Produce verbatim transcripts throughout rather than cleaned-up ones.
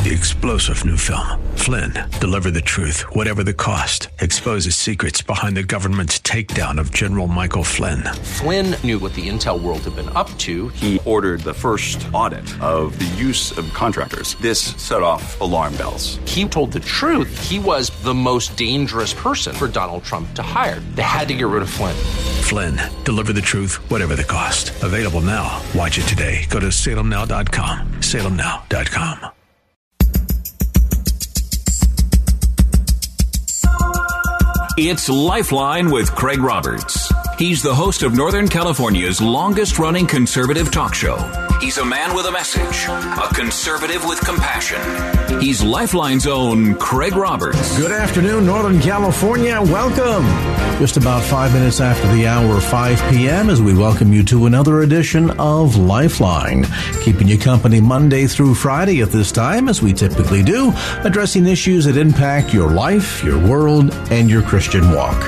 the explosive new film, Flynn, Deliver the Truth, Whatever the Cost, exposes secrets behind the government's takedown of General Michael Flynn. Flynn knew what the intel world had been up to. He ordered the first audit of the use of contractors. This set off alarm bells. He told the truth. He was the most dangerous person for Donald Trump to hire. They had to get rid of Flynn. Flynn, Deliver the Truth, Whatever the Cost. Available now. Watch it today. Go to salem now dot com. salem now dot com. It's Lifeline with Craig Roberts. He's the host of Northern California's longest-running conservative talk show. He's a man with a message, a conservative with compassion. He's Lifeline's own Craig Roberts. Good afternoon, Northern California. Welcome. Just about five minutes after the hour, five p.m., as we welcome you to another edition of Lifeline, keeping you company Monday through Friday at this time, as we typically do, addressing issues that impact your life, your world, and your Christian walk.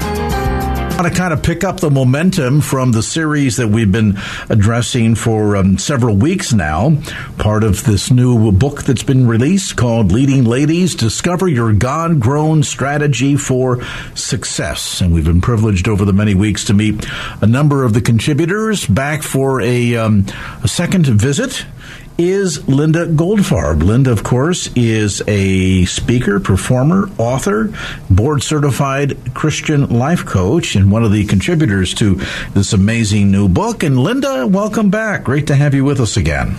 To kind of pick up the momentum from the series that we've been addressing for um, several weeks now, part of this new book that's been released called Leading Ladies, Discover Your God-Grown Strategy for Success. And we've been privileged over the many weeks to meet a number of the contributors. Back for a, um, a second visit is Linda Goldfarb. Linda, of course, is a speaker, performer, author, board-certified Christian life coach, and one of the contributors to this amazing new book. And Linda, welcome back. Great to have you with us again.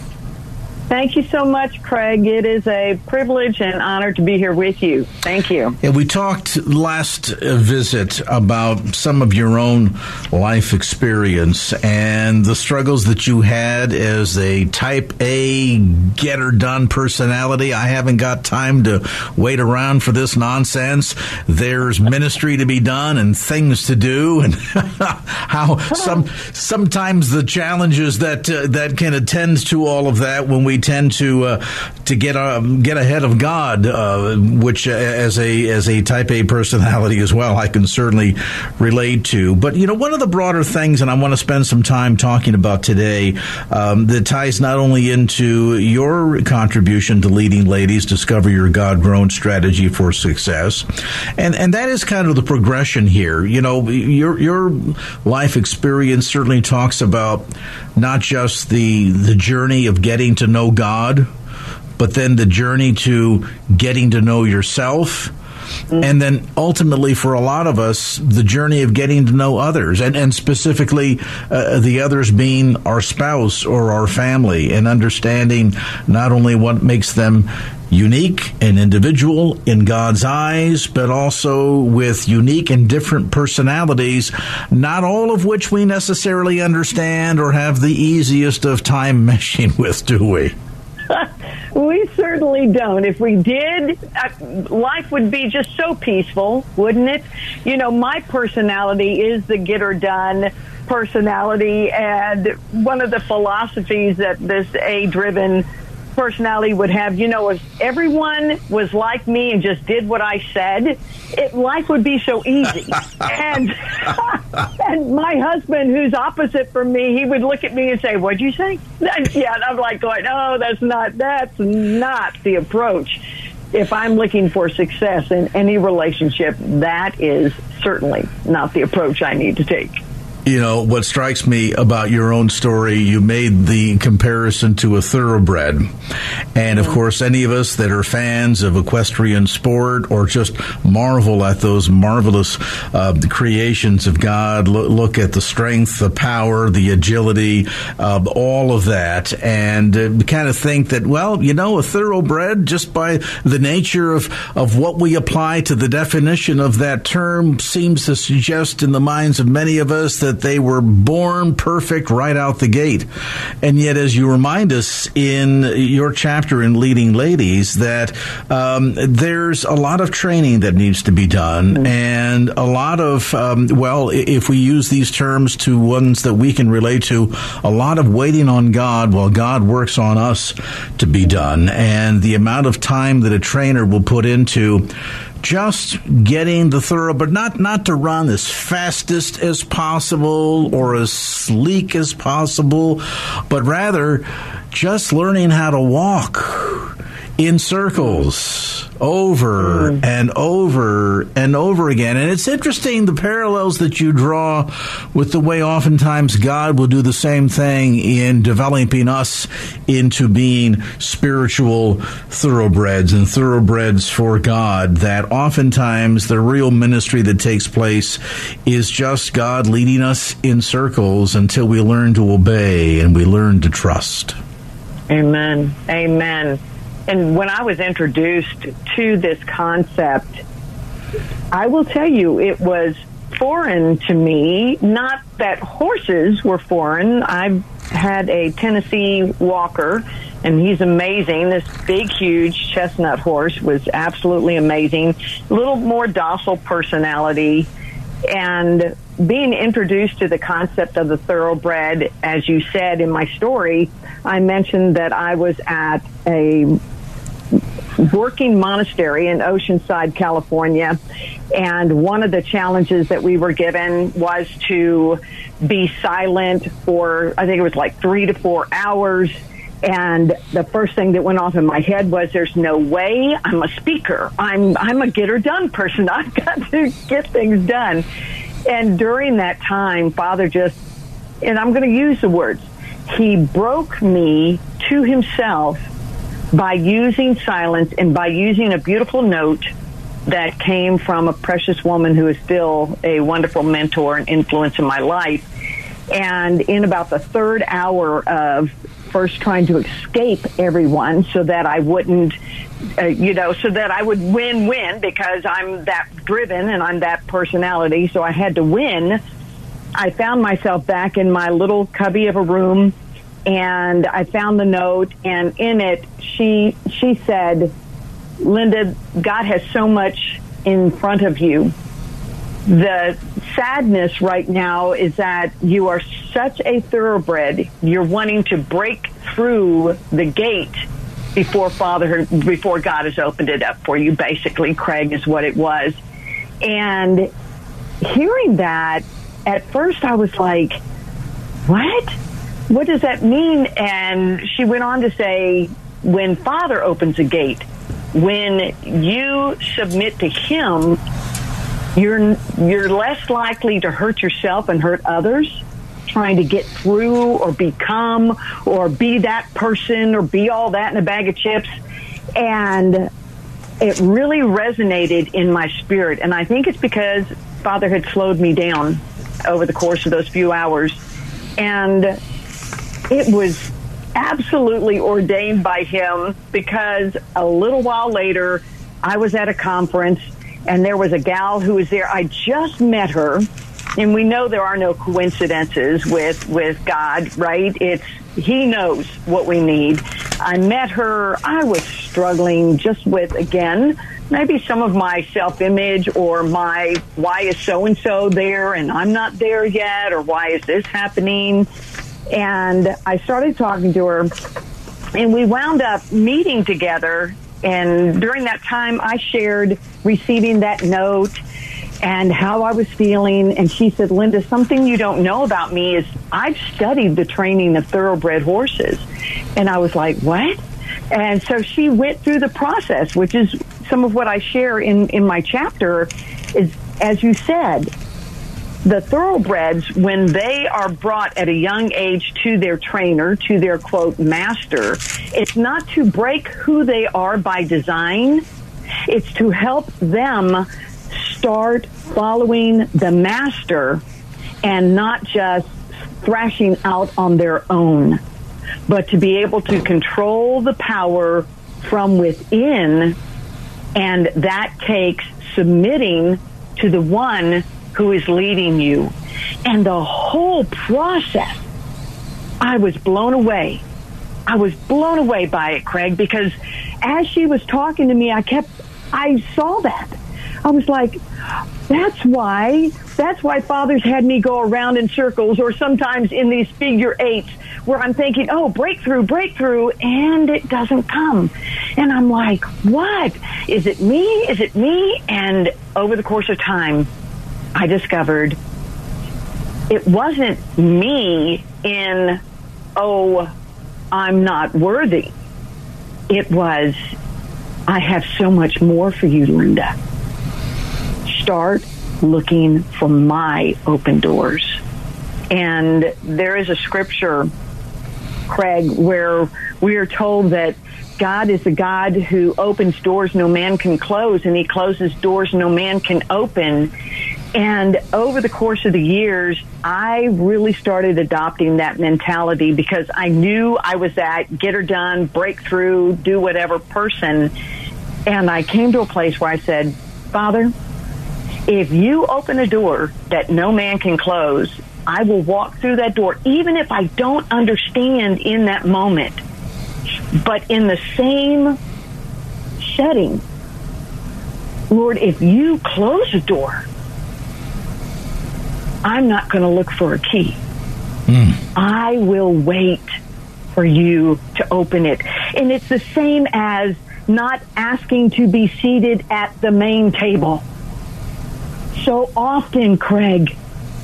Thank you so much, Craig. It is a privilege and honor to be here with you. Thank you. Yeah, we talked last visit about some of your own life experience and the struggles that you had as a type A get-her-done personality. I haven't got time to wait around for this nonsense. There's ministry to be done and things to do, and how some sometimes the challenges that uh, that can attend to all of that when we tend to uh, to get uh, get ahead of God, uh, which uh, as a as a type A personality as well, I can certainly relate to. But you know, one of the broader things, and I want to spend some time talking about today, um, that ties not only into your contribution to Leading Ladies, Discover Your God-Grown Strategy for Success, and and that is kind of the progression here. You know, your your life experience certainly talks about not just the the journey of getting to know God, but then the journey to getting to know yourself. And then ultimately, for a lot of us, the journey of getting to know others, and, and specifically uh, the others being our spouse or our family, and understanding not only what makes them unique and individual in God's eyes, but also with unique and different personalities, not all of which we necessarily understand or have the easiest of time meshing with, do we? We certainly don't. If we did, uh, life would be just so peaceful, wouldn't it? You know, my personality is the get-her-done personality, and one of the philosophies that this A-driven personality would have, you know, if everyone was like me and just did what I said, it, life would be so easy. and and my husband, who's opposite from me, he would look at me and say, "What'd you say?" Yeah, and I'm like going, "Oh, that's not that's not the approach." If I'm looking for success in any relationship, that is certainly not the approach I need to take. You know, what strikes me about your own story, you made the comparison to a thoroughbred. And, of course, any of us that are fans of equestrian sport or just marvel at those marvelous uh, creations of God, look, look at the strength, the power, the agility, uh, all of that, and uh, kind of think that, well, you know, a thoroughbred, just by the nature of, of what we apply to the definition of that term, seems to suggest in the minds of many of us that that they were born perfect right out the gate. And yet, as you remind us in your chapter in Leading Ladies, that um, there's a lot of training that needs to be done, mm-hmm. and a lot of, um, well, if we use these terms to ones that we can relate to, a lot of waiting on God while God works on us to be done. And the amount of time that a trainer will put into just getting the thorough, but not, not to run as fastest as possible or as sleek as possible, but rather just learning how to walk in circles over mm. and over and over again. And it's interesting the parallels that you draw with the way oftentimes God will do the same thing in developing us into being spiritual thoroughbreds and thoroughbreds for God, that oftentimes the real ministry that takes place is just God leading us in circles until we learn to obey and we learn to trust. Amen. Amen. And when I was introduced to this concept, I will tell you it was foreign to me. Not that horses were foreign. I've had a Tennessee Walker, and he's amazing. This big, huge chestnut horse was absolutely amazing. A little more docile personality. And being introduced to the concept of the thoroughbred, as you said in my story, I mentioned that I was at a working monastery in Oceanside, California, and one of the challenges that we were given was to be silent for, I think it was like three to four hours. And the first thing that went off in my head was, there's no way. I'm a speaker. I'm I'm a get-her-done person. I've got to get things done. And during that time, Father just, and I'm going to use the words, he broke me to himself by using silence and by using a beautiful note that came from a precious woman who is still a wonderful mentor and influence in my life. And in about the third hour of first trying to escape everyone so that I wouldn't, uh, you know, so that I would win-win, because I'm that driven and I'm that personality, so I had to win. I found myself back in my little cubby of a room, and I found the note, and in it, she she said, Linda, God has so much in front of you. The sadness right now is that you are such a thoroughbred. You're wanting to break through the gate before Father, before God has opened it up for you. Basically, Craig, is what it was. And hearing that, at first I was like, what? What does that mean? And she went on to say, when Father opens a gate, when you submit to Him, you're you're less likely to hurt yourself and hurt others, trying to get through or become or be that person or be all that in a bag of chips. And it really resonated in my spirit. And I think it's because Father had slowed me down over the course of those few hours. And it was absolutely ordained by Him, because a little while later, I was at a conference, and there was a gal who was there. I just met her, and we know there are no coincidences with, with God, right? It's He knows what we need. I met her. I was struggling just with, again, maybe some of my self-image, or my, why is so-and-so there and I'm not there yet, or why is this happening? And I started talking to her, and we wound up meeting together. And during that time, I shared receiving that note and how I was feeling. And she said, Linda, something you don't know about me is I've studied the training of thoroughbred horses. And I was like, what? And so she went through the process, which is some of what I share in, in my chapter, is, as you said, the thoroughbreds, when they are brought at a young age to their trainer, to their, quote, master, it's not to break who they are by design. It's to help them start following the master and not just thrashing out on their own, but to be able to control the power from within. And that takes submitting to the one who is leading you. And the whole process, I was blown away. I was blown away by it, Craig, because as she was talking to me, I kept, I saw that. I was like, that's why, that's why Father's had me go around in circles, or sometimes in these figure eights, where I'm thinking, oh, breakthrough, breakthrough, and it doesn't come. And I'm like, what? Is it me? Is it me? And over the course of time, I discovered it wasn't me in, oh, I'm not worthy. It was I have so much more for you, Linda. Start looking for my open doors. And there is a scripture, Craig, where we are told that God is a God who opens doors no man can close, and he closes doors no man can open. And over the course of the years, I really started adopting that mentality because I knew I was that get her done, breakthrough, do whatever person. And I came to a place where I said, Father, if you open a door that no man can close, I will walk through that door, even if I don't understand in that moment. But in the same setting, Lord, if you close a door, I'm not going to look for a key. Mm. I will wait for you to open it. And it's the same as not asking to be seated at the main table. So often, Craig,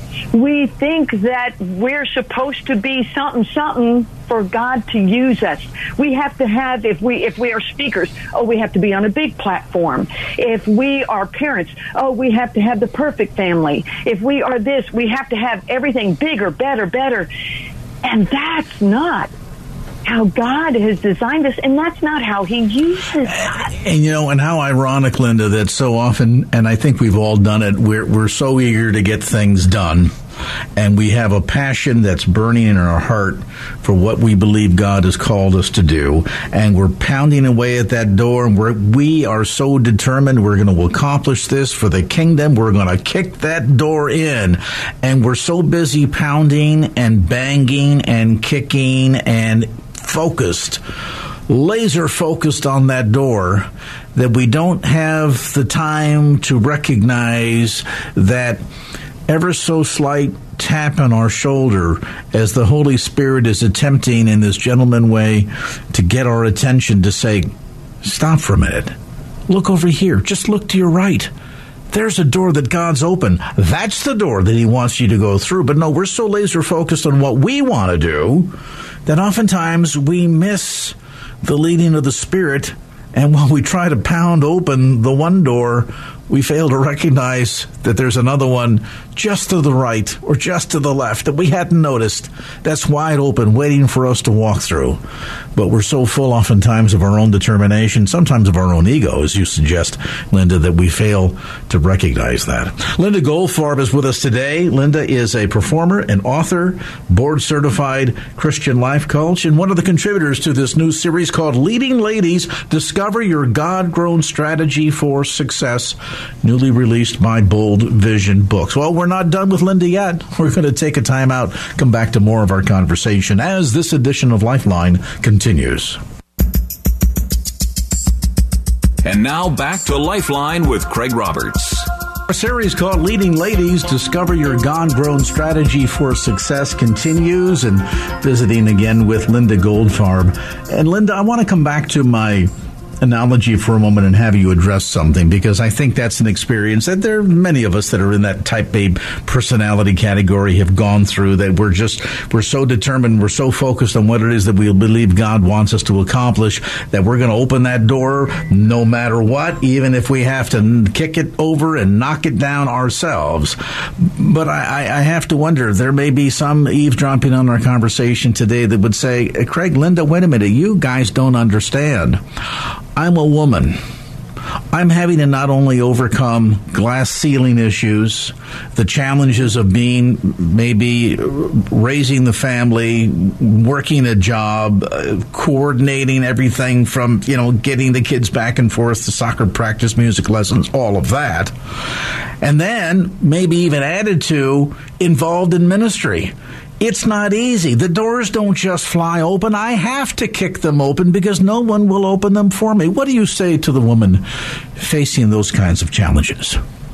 we think that we're supposed to be something, something for God to use us. We have to have, if we if we are speakers, oh, we have to be on a big platform. If we are parents, oh, we have to have the perfect family. If we are this, we have to have everything bigger, better, better. And that's not how God has designed us, and that's not how he uses us. And, you know, and how ironic, Linda, that so often, and I think we've all done it, we're, we're so eager to get things done, and we have a passion that's burning in our heart for what we believe God has called us to do, and we're pounding away at that door, and we're, we are so determined we're going to accomplish this for the kingdom. We're going to kick that door in, and we're so busy pounding and banging and kicking and focused, laser focused on that door, that we don't have the time to recognize that ever so slight tap on our shoulder as the Holy Spirit is attempting in this gentleman way to get our attention to say, stop for a minute, look over here, just look to your right. There's a door that God's open. That's the door that he wants you to go through. But no, we're so laser focused on what we want to do that oftentimes we miss the leading of the Spirit. And while we try to pound open the one door, we fail to recognize that there's another one just to the right or just to the left that we hadn't noticed, that's wide open, waiting for us to walk through. But we're so full oftentimes of our own determination, sometimes of our own ego, as you suggest, Linda, that we fail to recognize that. Linda Goldfarb is with us today. Linda is a performer, an author, board-certified Christian life coach, and one of the contributors to this new series called Leading Ladies, Discover Your God-Grown Strategy for Success, newly released by Bold Vision Books. Well, we're not done with Linda yet. We're going to take a time out, come back to more of our conversation as this edition of Lifeline continues. And now back to Lifeline with Craig Roberts. Our series called Leading Ladies, Discover Your God-Grown Strategy for Success continues, and visiting again with Linda Goldfarb. And Linda, I want to come back to my analogy for a moment and have you address something, because I think that's an experience that there are many of us that are in that type A personality category have gone through, that we're just, we're so determined, we're so focused on what it is that we believe God wants us to accomplish, that we're going to open that door no matter what, even if we have to kick it over and knock it down ourselves. But I, I have to wonder, there may be some eavesdropping on our conversation today that would say, Craig, Linda, wait a minute, you guys don't understand. I'm a woman. I'm having to not only overcome glass ceiling issues, the challenges of being maybe raising the family, working a job, uh, coordinating everything from, you know, getting the kids back and forth to soccer practice, music lessons, all of that. And then maybe even added to involved in ministry. It's not easy. The doors don't just fly open. I have to kick them open because no one will open them for me. What do you say to the woman facing those kinds of challenges?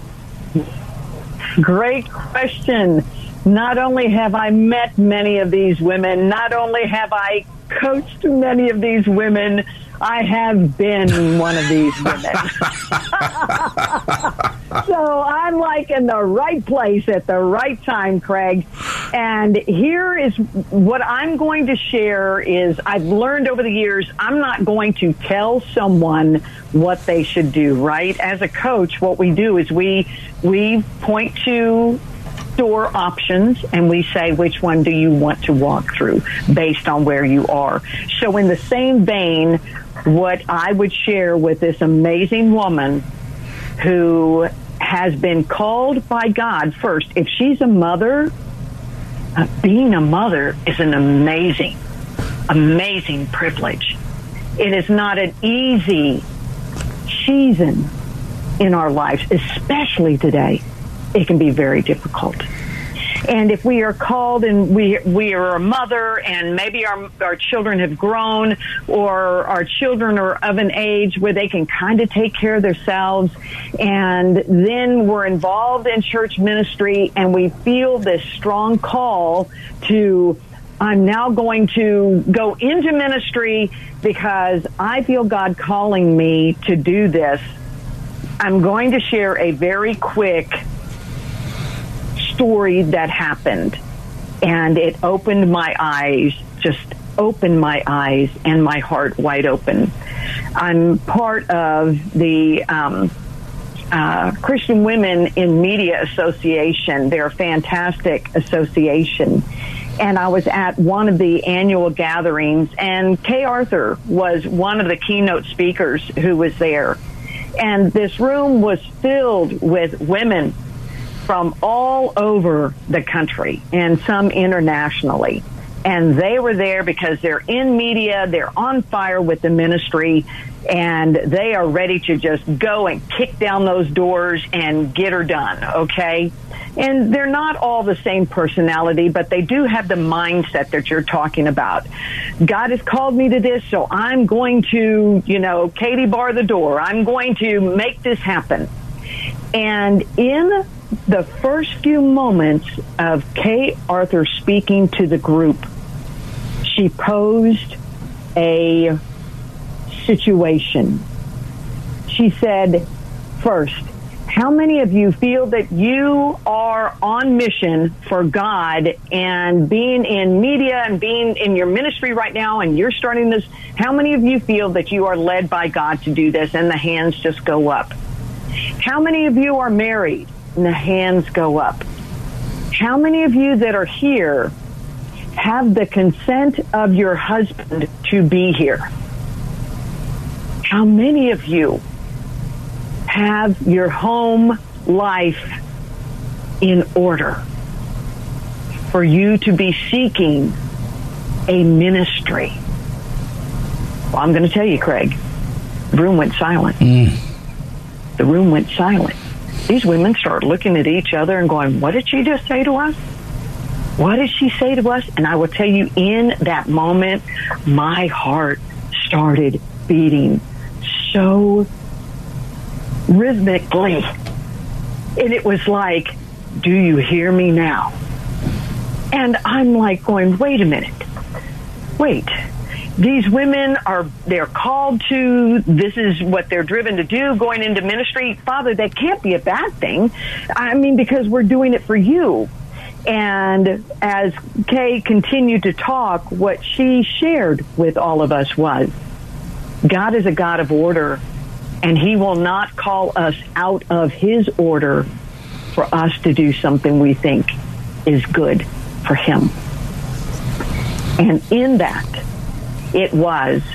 Great question. Not only have I met many of these women, not only have I coached many of these women, I have been one of these women. So I'm like in the right place at the right time, Craig. And here is what I'm going to share is I've learned over the years, I'm not going to tell someone what they should do, right? As a coach, what we do is we we point to door options and we say, which one do you want to walk through based on where you are? So in the same vein, what I would share with this amazing woman who has been called by God first, if she's a mother, uh, being a mother is an amazing, amazing privilege. It is not an easy season in our lives, especially today. It can be very difficult. And if we are called and we we are a mother and maybe our our children have grown or our children are of an age where they can kind of take care of themselves, and then we're involved in church ministry and we feel this strong call to, I'm now going to go into ministry because I feel God calling me to do this. I'm going to share a very quick story that happened, and it opened my eyes, just opened my eyes and my heart wide open. I'm part of the um, uh, Christian Women in Media Association. They're a fantastic association. And I was at one of the annual gatherings, and Kay Arthur was one of the keynote speakers who was there. And this room was filled with women from all over the country and some internationally. And they were there because they're in media, they're on fire with the ministry, and they are ready to just go and kick down those doors and get her done, okay? And they're not all the same personality, but they do have the mindset that you're talking about. God has called me to this, so I'm going to, you know, Katie bar the door. I'm going to make this happen. And in the first few moments of Kay Arthur speaking to the group, she posed a situation. She said, first, how many of you feel that you are on mission for God and being in media and being in your ministry right now and you're starting this? How many of you feel that you are led by God to do this? And the hands just go up. How many of you are married? And the hands go up. How many of you that are here have the consent of your husband to be here? How many of you have your home life in order for you to be seeking a ministry? Well, I'm going to tell you, Craig, the room went silent. Mm. The room went silent. These women start looking at each other and going, what did she just say to us? What did she say to us? And I will tell you, in that moment, my heart started beating so rhythmically. And it was like, do you hear me now? And I'm like going, wait a minute. Wait. These women are, they're called to, this is what they're driven to do, going into ministry. Father, that can't be a bad thing. I mean, because we're doing it for you. And as Kay continued to talk, what she shared with all of us was, God is a God of order, and he will not call us out of his order for us to do something we think is good for him. And in that, it was,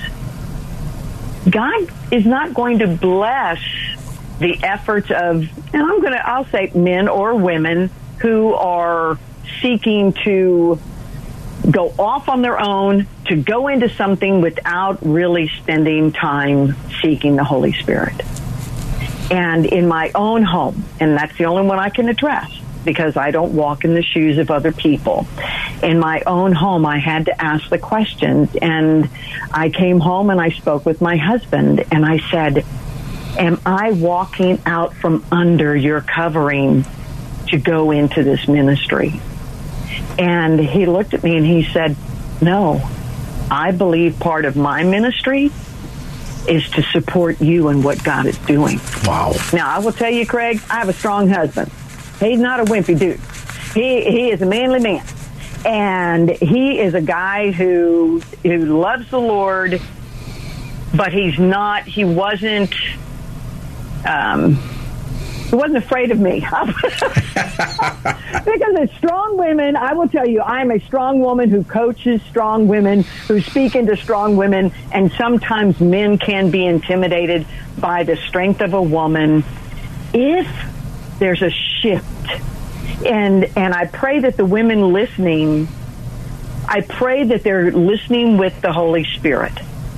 God is not going to bless the efforts of, and I'm going to, I'll say men or women who are seeking to go off on their own, to go into something without really spending time seeking the Holy Spirit. And in my own home, and that's the only one I can address, because I don't walk in the shoes of other people. In my own home, I had to ask the questions, and I came home and I spoke with my husband, and I said, am I walking out from under your covering to go into this ministry? And he looked at me and he said, no, I believe part of my ministry is to support you and what God is doing. Wow. Now, I will tell you, Craig, I have a strong husband. He's not a wimpy dude. He he is a manly man. And he is a guy who who loves the Lord, but he's not, he wasn't, um, he wasn't afraid of me. Because as strong women, I will tell you, I am a strong woman who coaches strong women, who speak into strong women, and sometimes men can be intimidated by the strength of a woman. If there's a shift, and and I pray that the women listening, I pray that they're listening with the Holy Spirit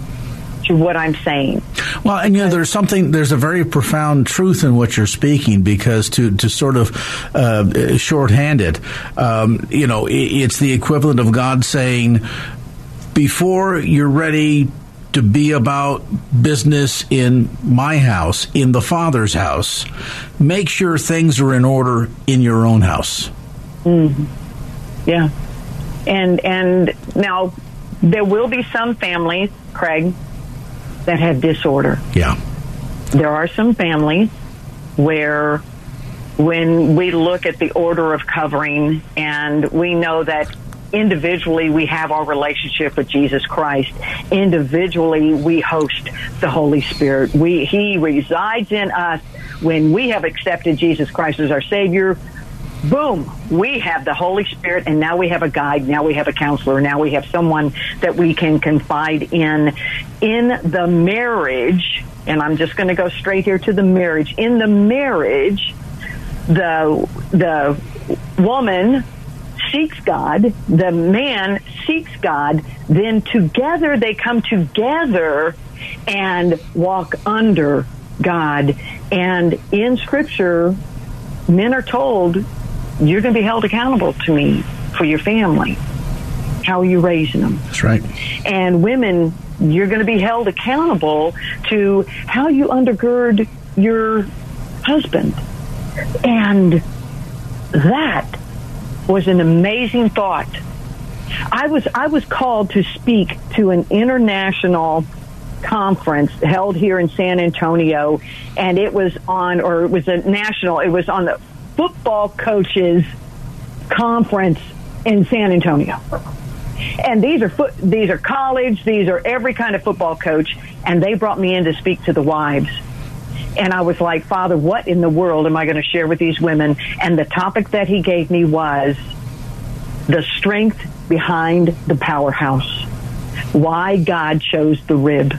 to what I'm saying. Well, and you know, there's something, there's a very profound truth in what you're speaking, because to, to sort of uh, shorthand it, um, you know, it, it's the equivalent of God saying, before you're ready to be about business in my house, in the Father's house, make sure things are in order in your own house. Mm-hmm. Yeah. And, and now there will be some families, Craig, that have disorder. Yeah. There are some families where when we look at the order of covering, and we know that individually we have our relationship with Jesus Christ, individually we host the Holy Spirit. We He resides in us when we have accepted Jesus Christ as our Savior. Boom, we have the Holy Spirit, and now we have a guide, now we have a counselor, now we have someone that we can confide in. In the marriage, and I'm just going to go straight here to the marriage, in the marriage, the the woman seeks God, the man seeks God, then together they come together and walk under God. And in Scripture, men are told, you're going to be held accountable to me for your family. How are you raising them? That's right. And women, you're going to be held accountable to how you undergird your husband. And that was an amazing thought. I was I was called to speak to an international conference held here in San Antonio, and it was on, or it was a national, it was on the football coaches conference in San Antonio. And these are foot, these are college, these are every kind of football coach, and they brought me in to speak to the wives. And I was like, Father, what in the world am I going to share with these women? And the topic that he gave me was the strength behind the powerhouse. Why God chose the rib.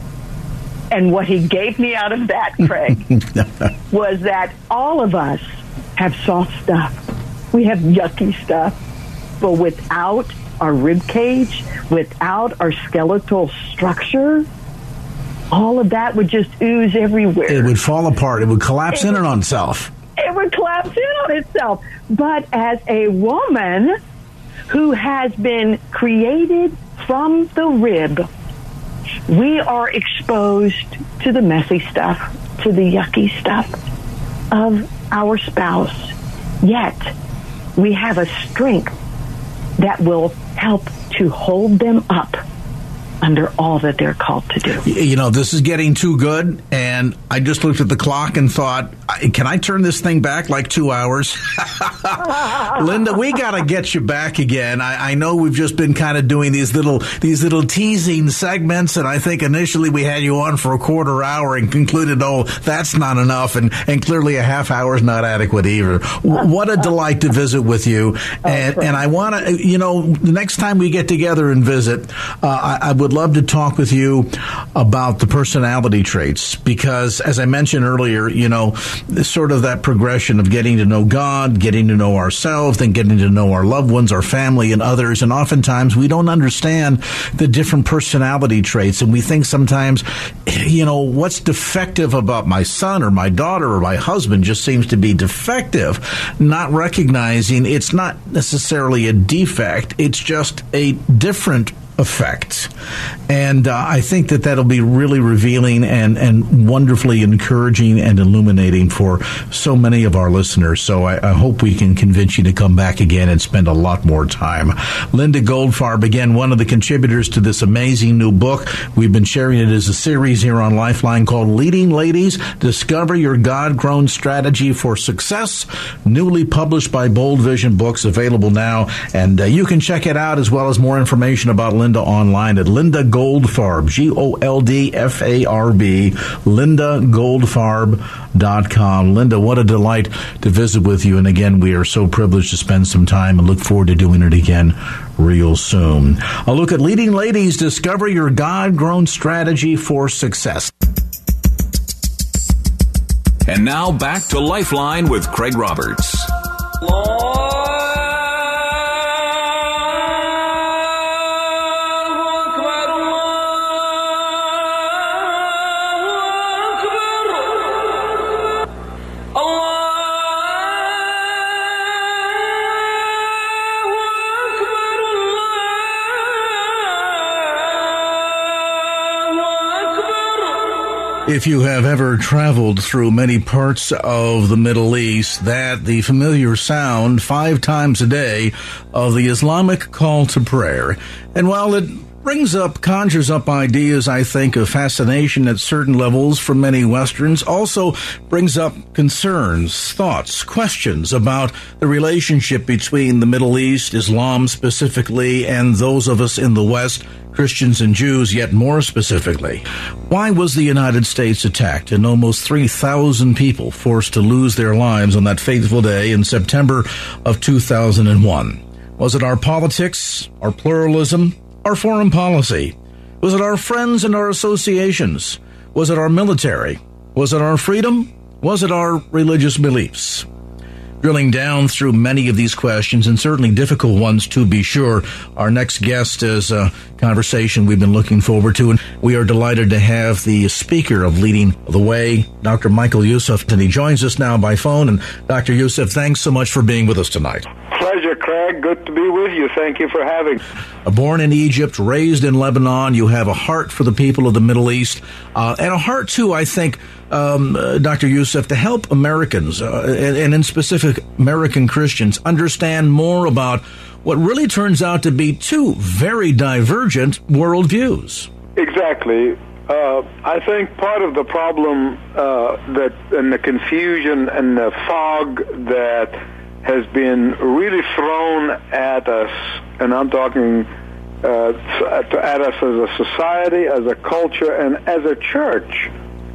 And what he gave me out of that, Craig, was that all of us have soft stuff. We have yucky stuff. But without our rib cage, without our skeletal structure, all of that would just ooze everywhere. It would fall apart. It would collapse it in would, on itself. It would collapse in on itself. But as a woman who has been created from the rib, we are exposed to the messy stuff, to the yucky stuff of our spouse. Yet, we have a strength that will help to hold them up under all that they're called to do. You know, this is getting too good, and I just looked at the clock and thought, can I turn this thing back like two hours? Linda, we got to get you back again. I, I know we've just been kind of doing these little these little teasing segments, and I think initially we had you on for a quarter hour and concluded, oh, that's not enough, and, and clearly a half hour is not adequate either. What a delight to visit with you, and, and I want to, you know, the next time we get together and visit, uh, I, I would love to talk with you about the personality traits, because as I mentioned earlier, you know, sort of that progression of getting to know God, getting to know ourselves, then getting to know our loved ones, our family, and others. And oftentimes we don't understand the different personality traits. And we think sometimes, you know, what's defective about my son or my daughter or my husband just seems to be defective, not recognizing it's not necessarily a defect. It's just a different effect. And uh, I think that that'll be really revealing and, and wonderfully encouraging and illuminating for so many of our listeners. So I, I hope we can convince you to come back again and spend a lot more time. Linda Goldfarb, again, one of the contributors to this amazing new book. We've been sharing it as a series here on Lifeline called Leading Ladies, Discover Your God-Grown Strategy for Success, newly published by Bold Vision Books, available now. And uh, you can check it out as well as more information about Linda online at Linda Goldfarb, G O L D F A R B, linda goldfarb dot com. Linda, what a delight to visit with you. And again, we are so privileged to spend some time and look forward to doing it again real soon. A look at Leading Ladies, Discover Your God-Grown Strategy for Success. And now back to Lifeline with Craig Roberts. If you have ever traveled through many parts of the Middle East, that the familiar sound five times a day of the Islamic call to prayer. And while it brings up, conjures up ideas, I think, of fascination at certain levels for many Westerns, also brings up concerns, thoughts, questions about the relationship between the Middle East, Islam specifically, and those of us in the West, Christians and Jews, yet more specifically. Why was the United States attacked and almost three thousand people forced to lose their lives on that fateful day in September of two thousand one? Was it our politics, our pluralism, our foreign policy? Was it our friends and our associations? Was it our military? Was it our freedom? Was it our religious beliefs? Drilling down through many of these questions, and certainly difficult ones to be sure, our next guest is a conversation we've been looking forward to, and we are delighted to have the speaker of Leading the Way, Doctor Michael Youssef, and he joins us now by phone. And Doctor Youssef, thanks so much for being with us tonight. Pleasure, Craig. Good to be with you. Thank you for having me. Born in Egypt, raised in Lebanon, you have a heart for the people of the Middle East, uh, and a heart, too, I think, um, uh, Doctor Youssef, to help Americans, uh, and, and in specific American Christians, understand more about what really turns out to be two very divergent worldviews. Exactly. Uh, I think part of the problem uh, that and the confusion and the fog that has been really thrown at us, and I'm talking uh, at us as a society, as a culture, and as a church,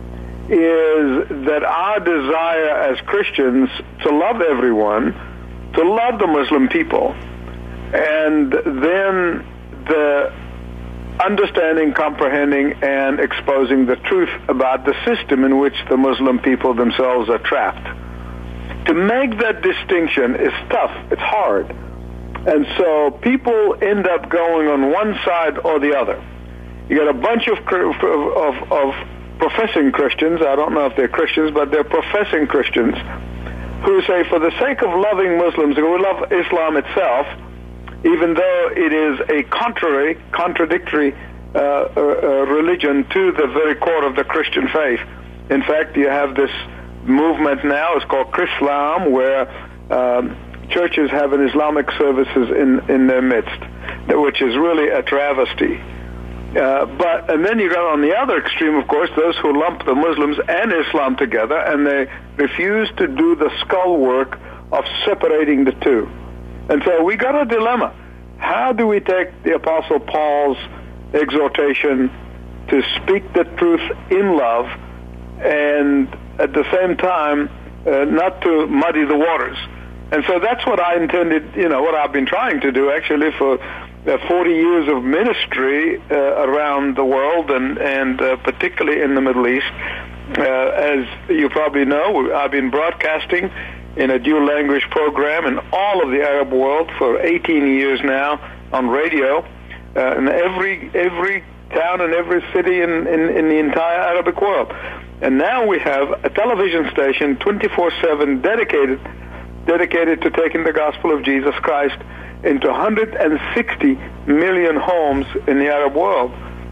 is that our desire as Christians to love everyone, to love the Muslim people, and then the understanding, comprehending, and exposing the truth about the system in which the Muslim people themselves are trapped. To make that distinction is tough. It's hard. And so people end up going on one side or the other. You got a bunch of, of, of professing Christians, I don't know if they're Christians, but they're professing Christians, who say, for the sake of loving Muslims, we love Islam itself, even though it is a contrary, contradictory uh, uh, religion to the very core of the Christian faith. In fact, you have this movement now, it's called Chrislam, where um, churches have an Islamic services in, in their midst, which is really a travesty. Uh, but and then you got on the other extreme, of course, those who lump the Muslims and Islam together, and they refuse to do the skull work of separating the two. And so we got a dilemma. How do we take the Apostle Paul's exhortation to speak the truth in love, and at the same time uh, not to muddy the waters? And so that's what I intended, you know, what I've been trying to do actually for uh, forty years of ministry uh, around the world, and, and uh, particularly in the Middle East. Uh, as you probably know, I've been broadcasting in a dual language program in all of the Arab world for eighteen years now on radio, uh, in every every town and every city in, in, in the entire Arabic world. And now we have a television station twenty-four seven dedicated dedicated to taking the gospel of Jesus Christ into one hundred sixty million homes in the Arab world.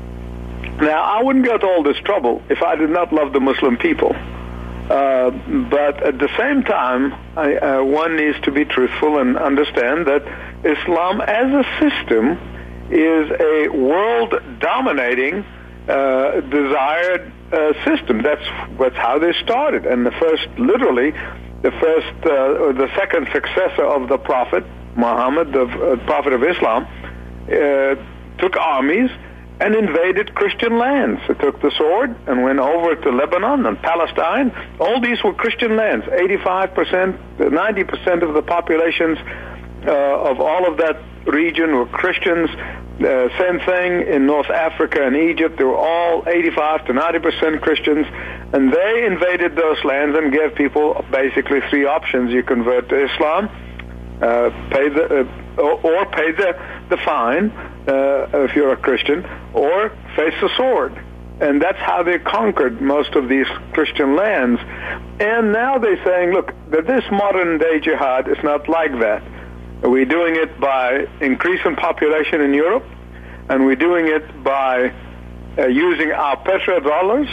Now, I wouldn't go to all this trouble if I did not love the Muslim people. Uh, but at the same time, I, uh, one needs to be truthful and understand that Islam as a system is a world-dominating, uh, desired uh, system. That's, that's how they started. And the first, literally, the first, uh, or the second successor of the Prophet, Muhammad, the uh, Prophet of Islam, uh, took armies and invaded Christian lands. It took the sword and went over to Lebanon and Palestine. All these were Christian lands. eighty-five percent, ninety percent of the populations uh, of all of that region were Christians. Uh, same thing in North Africa and Egypt. They were all eighty-five to ninety percent Christians. And they invaded those lands and gave people basically three options. You convert to Islam, uh, pay the, uh, or, or pay the, the fine, Uh, if you're a Christian, or face the sword. And that's how they conquered most of these Christian lands. And now they're saying, look, that this modern-day jihad is not like that. We're doing it by increasing population in Europe, and we're doing it by uh, using our petrodollars,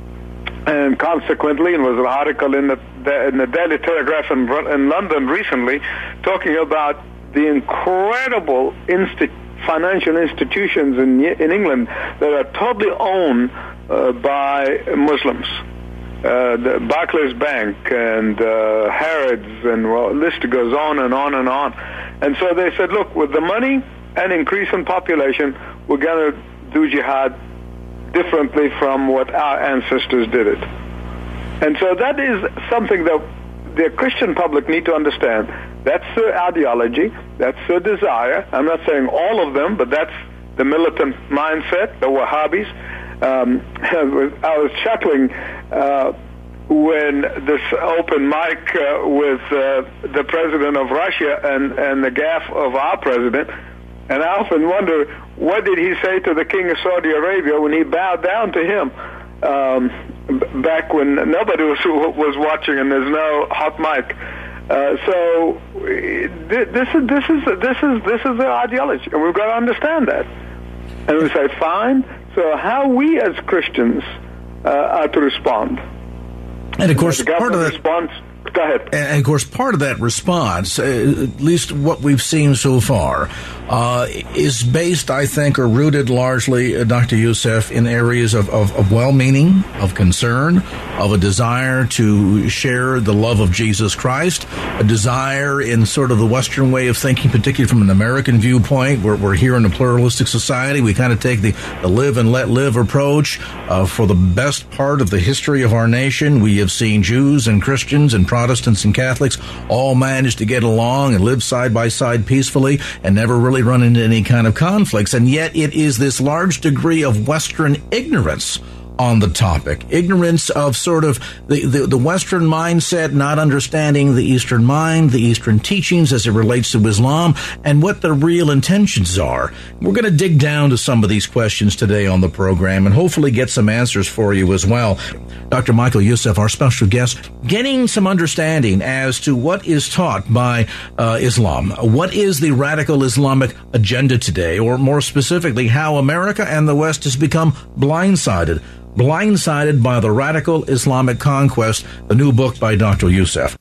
and consequently, and was an article in the, in the Daily Telegraph in, in London recently talking about the incredible institution financial institutions in in England that are totally owned uh, by Muslims. Uh, the Barclays Bank and uh, Harrods, and well, the list goes on and on and on. And so they said, look, with the money and increase in population, we're going to do jihad differently from what our ancestors did it. And so that is something that the Christian public need to understand. That's their ideology. That's their desire. I'm not saying all of them, but that's the militant mindset, the Wahhabis. Um, I was chuckling uh, when this open mic uh, with uh, the president of Russia and, and the gaffe of our president, and I often wonder, what did he say to the king of Saudi Arabia when he bowed down to him? Um, back when nobody was, was watching and there's no hot mic. Uh, so this is this is this is this is their ideology, and we've got to understand that. And we say, fine. So how we as Christians uh, are to respond? And of course, the part of that response. Go ahead. And of course, part of that response, uh, at least what we've seen so far, uh, is based, I think, or rooted largely, uh, Doctor Youssef, in areas of, of, of well-meaning, of concern, of a desire to share the love of Jesus Christ, a desire in sort of the Western way of thinking, particularly from an American viewpoint. We're, we're here in a pluralistic society. We kind of take the, the live and let live approach. Uh, for the best part of the history of our nation, we have seen Jews and Christians and Protestants and Catholics all manage to get along and live side by side peacefully and never really run into any kind of conflicts. And yet it is this large degree of Western ignorance on the topic, ignorance of sort of the, the, the Western mindset, not understanding the Eastern mind, the Eastern teachings as it relates to Islam, and what the real intentions are. We're going to dig down to some of these questions today on the program and hopefully get some answers for you as well. Doctor Michael Youssef, our special guest, getting some understanding as to what is taught by uh, Islam. What is the radical Islamic agenda today, or more specifically, how America and the West has become blindsided Blindsided by the Radical Islamic Conquest, the new book by Doctor Youssef.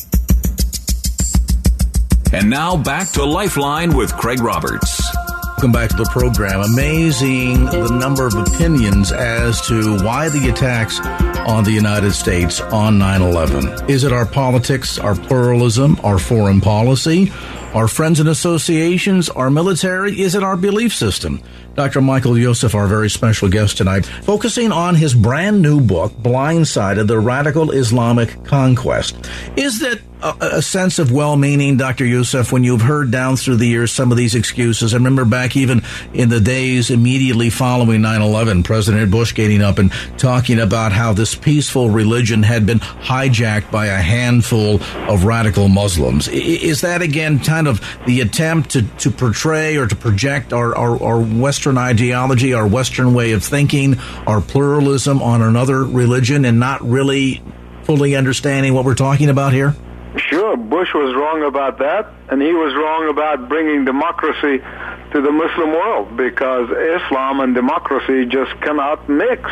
And now back to Lifeline with Craig Roberts. Welcome back to the program. Amazing the number of opinions as to why the attacks on the United States on nine eleven. Is it our politics, our pluralism, our foreign policy, our friends and associations, our military? Is it our belief system? Doctor Michael Youssef, our very special guest tonight, focusing on his brand new book, Blindsided, The Radical Islamic Conquest. Is that a, a sense of well-meaning, Doctor Youssef, when you've heard down through the years some of these excuses? I remember back even in the days immediately following nine eleven, President Bush getting up and talking about how this peaceful religion had been hijacked by a handful of radical Muslims. Is that, again, kind of the attempt to, to portray or to project our, our, our Western ideology, our Western way of thinking, our pluralism on another religion, and not really fully understanding what we're talking about here? Sure, Bush was wrong about that, and he was wrong about bringing democracy to the Muslim world, because Islam and democracy just cannot mix.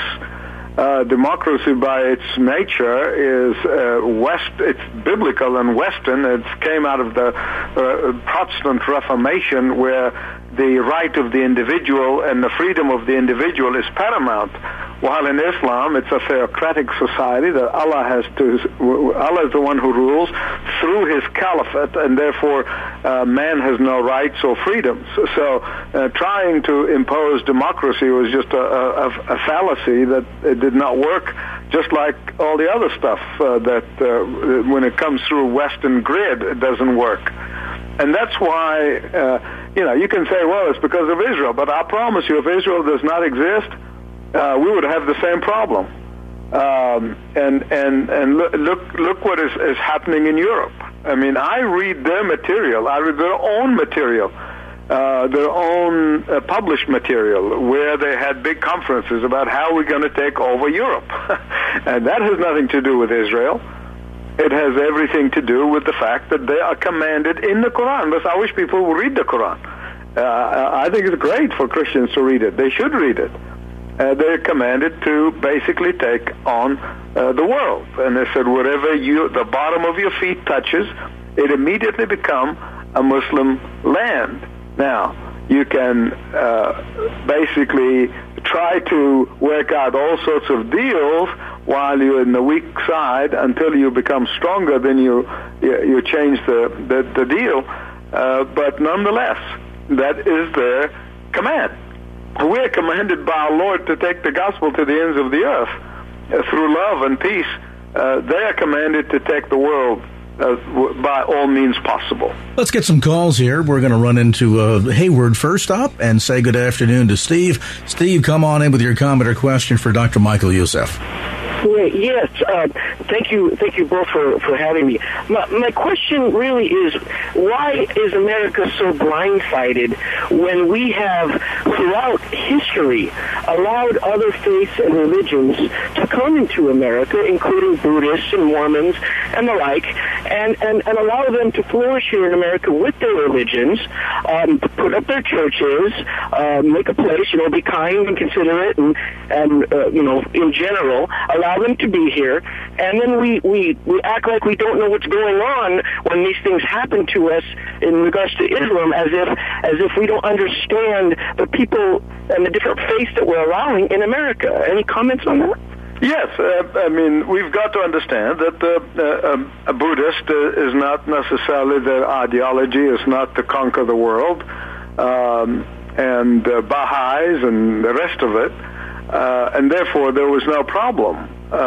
Uh, democracy by its nature is uh, West, it's biblical and Western. It came out of the uh, Protestant Reformation, where the right of the individual and the freedom of the individual is paramount. While in Islam, it's a theocratic society that Allah has to, Allah is the one who rules through his caliphate, and therefore uh, man has no rights or freedoms. So uh, trying to impose democracy was just a, a, a fallacy that it did not work, just like all the other stuff uh, that uh, when it comes through Western grid, it doesn't work. And that's why, uh, you know, you can say, well, it's because of Israel, but I promise you, if Israel does not exist, Uh, we would have the same problem. Um, and and and look look, look what is, is happening in Europe. I mean, I read their material. I read their own material, uh, their own uh, published material, where they had big conferences about how we're going to take over Europe. And that has nothing to do with Israel. It has everything to do with the fact that they are commanded in the Quran. Thus, I wish people would read the Quran. Uh, I think it's great for Christians to read it. They should read it. Uh, they're commanded to basically take on uh, the world. And they said, wherever you, the bottom of your feet touches, it immediately become a Muslim land. Now, you can uh, basically try to work out all sorts of deals while you're in the weak side until you become stronger, then you you, you change the, the, the deal. Uh, but nonetheless, that is their command. We're commanded by our Lord to take the gospel to the ends of the earth uh, through love and peace. Uh, they are commanded to take the world uh, w- by all means possible. Let's get some calls here. We're going to run into uh, Hayward first up and say good afternoon to Steve. Steve, come on in with your comment or question for Doctor Michael Youssef. Great. Yes. Uh, thank you. Thank you both for, for having me. My, my question really is, why is America so blindsided when we have, throughout history, allowed other faiths and religions to come into America, including Buddhists and Mormons and the like, and, and, and allow them to flourish here in America with their religions, um, put up their churches, uh, make a place, you know, be kind and considerate, and, and uh, you know, in general, allow them to be here, and then we, we, we act like we don't know what's going on when these things happen to us in regards to Islam, as if as if we don't understand the people and the different faiths that we're allowing in America. Any comments on that? Yes, uh, I mean, we've got to understand that uh, uh, a Buddhist uh, is not necessarily their ideology, is not to conquer the world, um, and uh, Baha'is and the rest of it, uh, and therefore there was no problem.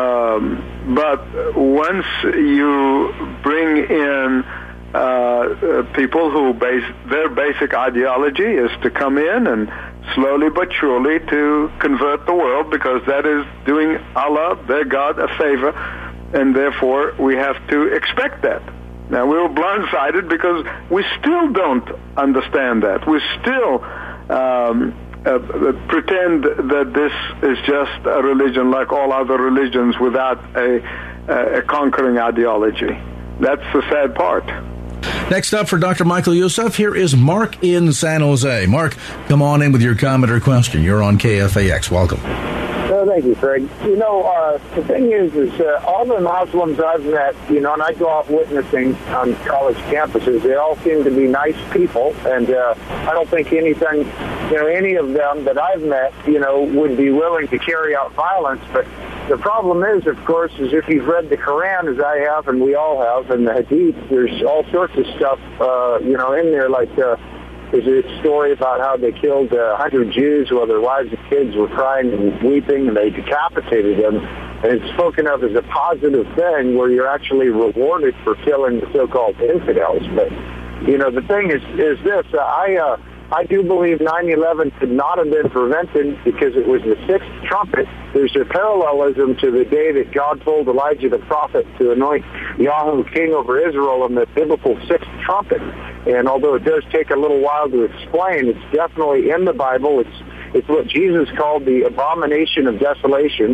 Um, but once you bring in uh, uh, people who base their basic ideology is to come in and slowly but surely to convert the world, because that is doing Allah, their God, a favor, and therefore we have to expect that. Now, we were blindsided because we still don't understand that. We still um, uh, pretend that this is just a religion like all other religions without a, a conquering ideology. That's the sad part. Next up for Doctor Michael Youssef, here is Mark in San Jose. Mark, come on in with your comment or question. You're on K F A X. Welcome. Oh, thank you, Craig. You know, uh, the thing is, is uh, all the Muslims I've met, you know, and I go out witnessing on college campuses, they all seem to be nice people, and uh, I don't think anything, you know, any of them that I've met, you know, would be willing to carry out violence. But the problem is, of course, is if you've read the Quran, as I have, and we all have, and the Hadith, there's all sorts of stuff, uh, you know, in there, like uh, there's a story about how they killed uh, one hundred Jews while their wives and kids were crying and weeping, and they decapitated them. And it's spoken of as a positive thing where you're actually rewarded for killing the so-called infidels. But, you know, the thing is, is this, uh, I... Uh, I do believe nine eleven could not have been prevented because it was the sixth trumpet. There's a parallelism to the day that God told Elijah the prophet to anoint Yahweh king over Israel in the biblical sixth trumpet. And although it does take a little while to explain, it's definitely in the Bible. It's it's what Jesus called the abomination of desolation.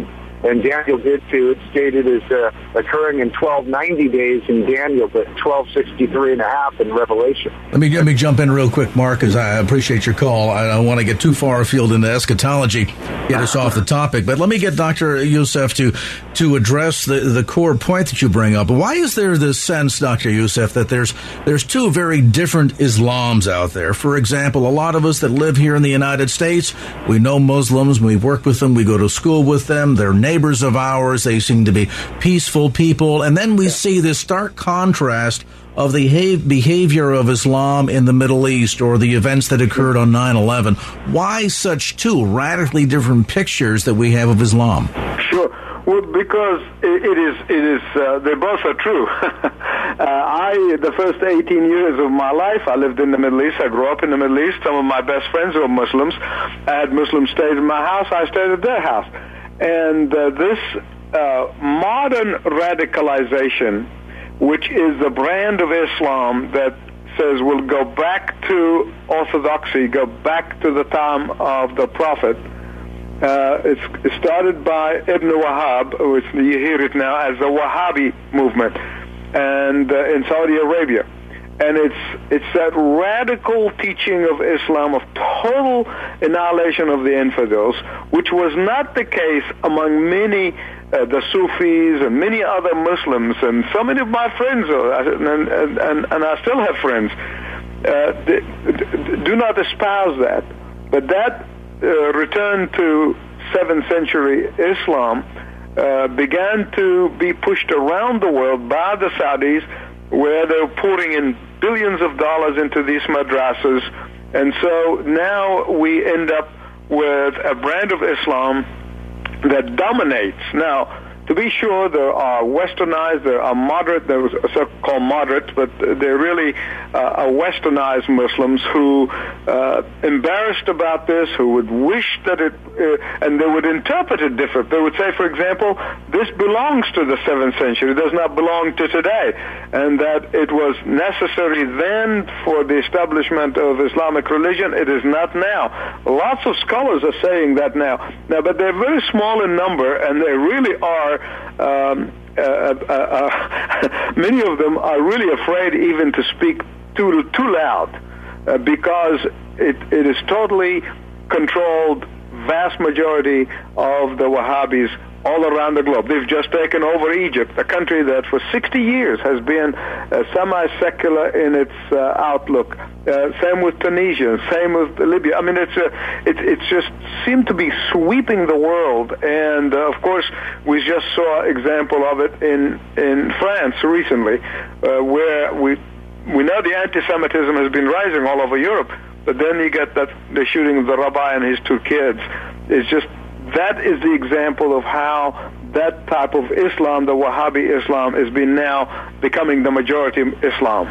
and Daniel did too. It's stated as uh, occurring in twelve ninety days in Daniel, but twelve sixty-three and a half in Revelation. Let me let me jump in real quick, Mark, as I appreciate your call. I don't want to get too far afield into eschatology, get us off the topic, but let me get Doctor Youssef to to address the, the core point that you bring up. Why is there this sense, Doctor Youssef, that there's there's two very different Islams out there? For example, a lot of us that live here in the United States, we know Muslims, we've worked with them, we go to school with them, they're neighbors of ours, they seem to be peaceful people, and then we see this stark contrast of the behavior of Islam in the Middle East or the events that occurred on nine eleven. Why such two radically different pictures that we have of Islam? Sure. Well, because it is, it is, uh, they both are true. uh, I, the first eighteen years of my life, I lived in the Middle East. I grew up in the Middle East. Some of my best friends were Muslims. I had Muslims stay in my house. I stayed at their house. And uh, this uh, modern radicalization, which is the brand of Islam that says we'll go back to orthodoxy, go back to the time of the Prophet. Uh, it's, it started by Ibn Wahhab, which you hear it now as the Wahhabi movement, and uh, in Saudi Arabia. And it's it's that radical teaching of Islam of total annihilation of the infidels, which was not the case among many uh, the Sufis and many other Muslims, and so many of my friends, and and, and, and I still have friends, uh, do not espouse that. But that uh, return to seventh century Islam uh, began to be pushed around the world by the Saudis, where they're pouring in billions of dollars into these madrasas. And so now we end up with a brand of Islam that dominates. Now, to be sure, there are westernized, there are moderate, there was so-called moderates, but they're really uh, westernized Muslims who uh, embarrassed about this, who would wish that it, uh, and they would interpret it different. They would say, for example, this belongs to the seventh century, it does not belong to today, and that it was necessary then for the establishment of Islamic religion. It is not now. Lots of scholars are saying that now. Now, but they're very small in number, and they really are Um, uh, uh, uh, many of them are really afraid even to speak too too loud uh, because it, it is totally controlled, vast majority of the Wahhabis all around the globe. They've just taken over Egypt, a country that for sixty years has been uh, semi-secular in its uh, outlook. Uh, same with Tunisia, same with Libya. I mean, it's a, it, it's just seemed to be sweeping the world. And uh, of course, we just saw an example of it in in France recently, uh, where we we know the anti-Semitism has been rising all over Europe. But then you get that the shooting of the rabbi and his two kids. It's just that is the example of how that type of Islam, the Wahhabi Islam, is being now becoming the majority Islam.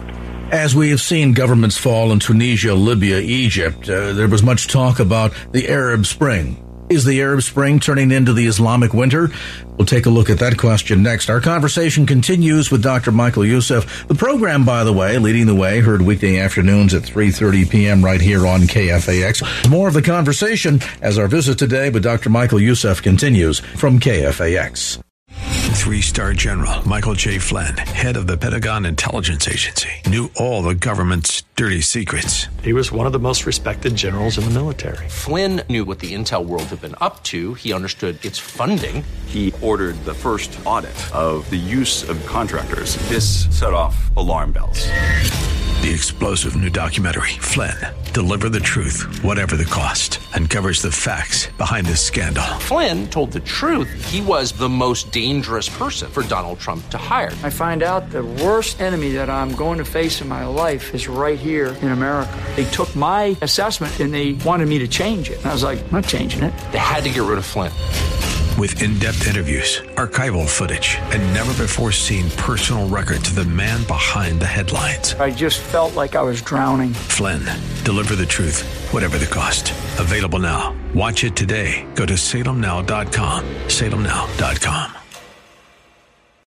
As we have seen governments fall in Tunisia, Libya, Egypt, uh, there was much talk about the Arab Spring. Is the Arab Spring turning into the Islamic winter? We'll take a look at that question next. Our conversation continues with Doctor Michael Youssef. The program, by the way, Leading the Way, heard weekday afternoons at three thirty p.m. right here on K F A X. More of the conversation as our visit today with Doctor Michael Youssef continues from K F A X. Three-star General Michael J. Flynn, head of the Pentagon Intelligence Agency, knew all the government's dirty secrets. He was one of the most respected generals in the military. Flynn knew what the intel world had been up to. He understood its funding. He ordered the first audit of the use of contractors. This set off alarm bells. The explosive new documentary, Flynn, Deliver the Truth, Whatever the Cost, uncovers the facts behind this scandal. Flynn told the truth. He was the most dangerous person for Donald Trump to hire. I find out the worst enemy that I'm going to face in my life is right here in America. They took my assessment and they wanted me to change it. And I was like, I'm not changing it. They had to get rid of Flynn. With in-depth interviews, archival footage, and never-before-seen personal records of the man behind the headlines. I just felt like I was drowning. Flynn, Deliver the Truth, Whatever the Cost. Available now. Watch it today. Go to salem now dot com. salem now dot com.